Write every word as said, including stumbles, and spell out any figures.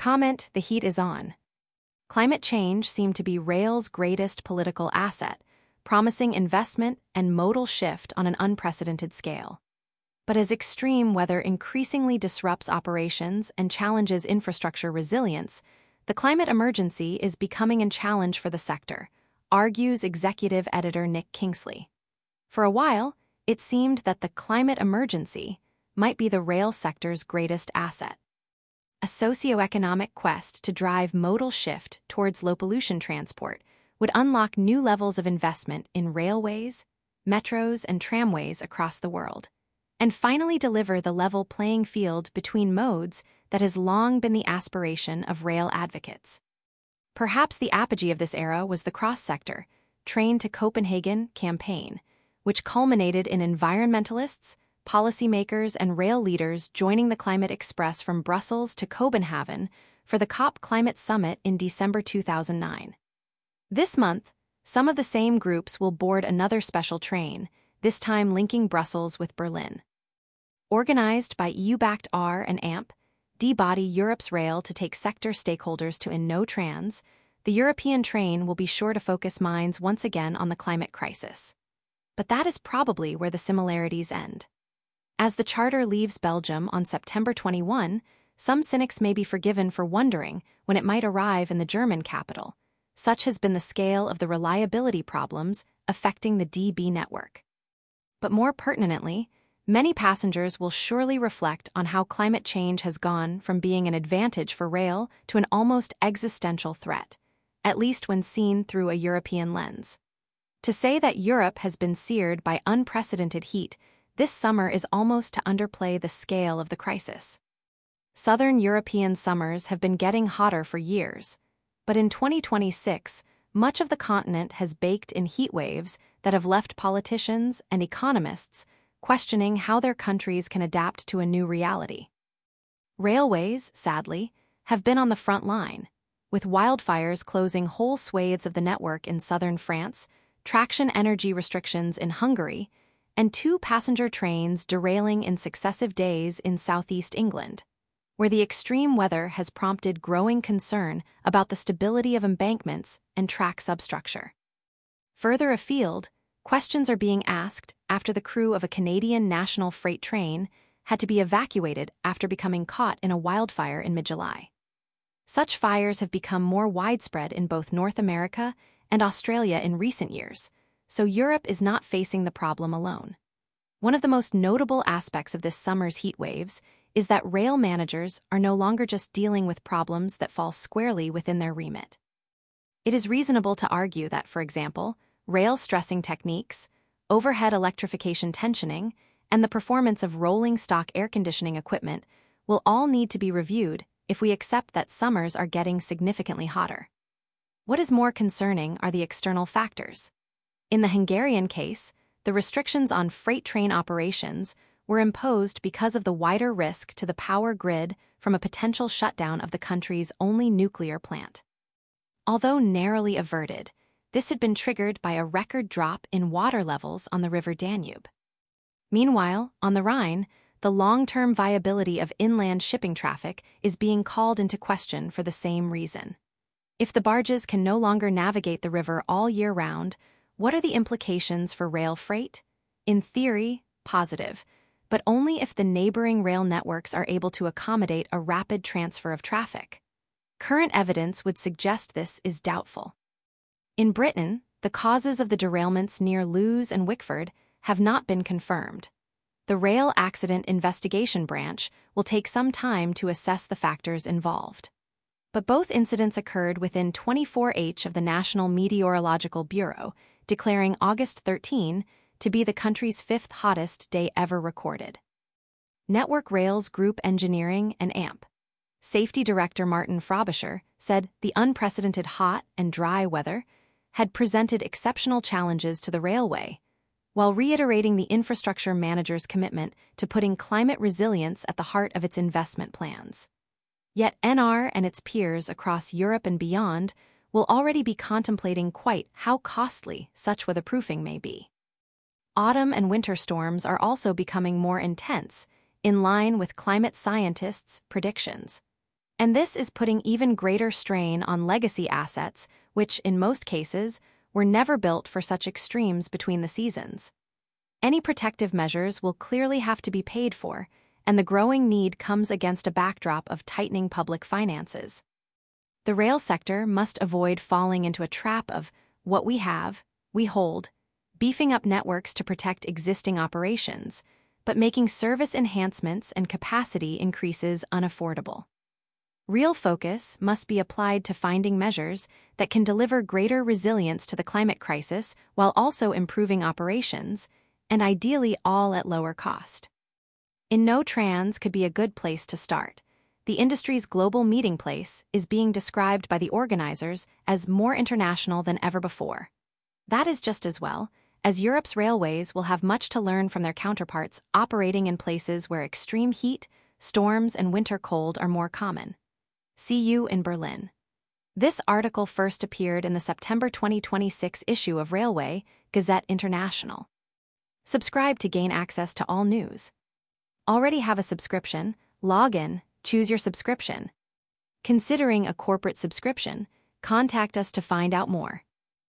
Comment: the heat is on. Climate change seemed to be rail's greatest political asset, promising investment and modal shift on an unprecedented scale. But as extreme weather increasingly disrupts operations and challenges infrastructure resilience, the climate emergency is becoming a challenge for the sector, argues executive editor Nick Kingsley. For a while, it seemed that the climate emergency might be the rail sector's greatest asset. A socioeconomic quest to drive modal shift towards low-pollution transport would unlock new levels of investment in railways, metros, and tramways across the world, and finally deliver the level playing field between modes that has long been the aspiration of rail advocates. Perhaps the apogee of this era was the cross-sector, Train to Copenhagen campaign, which culminated in environmentalists, policymakers, and rail leaders joining the Climate Express from Brussels to Copenhagen for the COP Climate Summit in December two thousand nine. This month, some of the same groups will board another special train, this time linking Brussels with Berlin. Organized by E U-backed R and A M P, D-Body Europe's rail to take sector stakeholders to InnoTrans, the European train will be sure to focus minds once again on the climate crisis. But that is probably where the similarities end. As the charter leaves Belgium on September twenty-first, some cynics may be forgiven for wondering when it might arrive in the German capital. Such has been the scale of the reliability problems affecting the D B network. But more pertinently, many passengers will surely reflect on how climate change has gone from being an advantage for rail to an almost existential threat, at least when seen through a European lens. To say that Europe has been seared by unprecedented heat this summer is almost to underplay the scale of the crisis. Southern European summers have been getting hotter for years, but in twenty twenty-six, much of the continent has baked in heat waves that have left politicians and economists questioning how their countries can adapt to a new reality. Railways, sadly, have been on the front line, with wildfires closing whole swathes of the network in southern France, traction energy restrictions in Hungary, and two passenger trains derailing in successive days in southeast England, where the extreme weather has prompted growing concern about the stability of embankments and track substructure. Further afield, questions are being asked after the crew of a Canadian national freight train had to be evacuated after becoming caught in a wildfire in mid-July. Such fires have become more widespread in both North America and Australia in recent years, so Europe is not facing the problem alone. One of the most notable aspects of this summer's heat waves is that rail managers are no longer just dealing with problems that fall squarely within their remit. It is reasonable to argue that, for example, rail stressing techniques, overhead electrification tensioning, and the performance of rolling stock air conditioning equipment will all need to be reviewed if we accept that summers are getting significantly hotter. What is more concerning are the external factors. In the Hungarian case, the restrictions on freight train operations were imposed because of the wider risk to the power grid from a potential shutdown of the country's only nuclear plant. Although narrowly averted, this had been triggered by a record drop in water levels on the river Danube. Meanwhile, on the Rhine, the long-term viability of inland shipping traffic is being called into question for the same reason. If the barges can no longer navigate the river all year round, what are the implications for rail freight? In theory, positive, but only if the neighboring rail networks are able to accommodate a rapid transfer of traffic. Current evidence would suggest this is doubtful. In Britain, the causes of the derailments near Lewes and Wickford have not been confirmed. The Rail Accident Investigation Branch will take some time to assess the factors involved. But both incidents occurred within twenty-four hours of the National Meteorological Bureau declaring August thirteenth to be the country's fifth hottest day ever recorded. Network Rail's Group Engineering and A M P Safety Director Martin Frobisher said the unprecedented hot and dry weather had presented exceptional challenges to the railway, while reiterating the infrastructure manager's commitment to putting climate resilience at the heart of its investment plans. Yet N R and its peers across Europe and beyond will already be contemplating quite how costly such weatherproofing may be. Autumn and winter storms are also becoming more intense, in line with climate scientists' predictions. And this is putting even greater strain on legacy assets, which, in most cases, were never built for such extremes between the seasons. Any protective measures will clearly have to be paid for, and the growing need comes against a backdrop of tightening public finances. The rail sector must avoid falling into a trap of what we have, we hold, beefing up networks to protect existing operations, but making service enhancements and capacity increases unaffordable. Real focus must be applied to finding measures that can deliver greater resilience to the climate crisis while also improving operations, and ideally all at lower cost. InnoTrans could be a good place to start. The industry's global meeting place is being described by the organizers as more international than ever before. That is just as well, as Europe's railways will have much to learn from their counterparts operating in places where extreme heat, storms, and winter cold are more common. See you in Berlin. This article first appeared in the September twenty twenty-six issue of Railway Gazette International. Subscribe to gain access to all news. Already have a subscription? Log in, choose your subscription. Considering a corporate subscription? Contact us to find out more.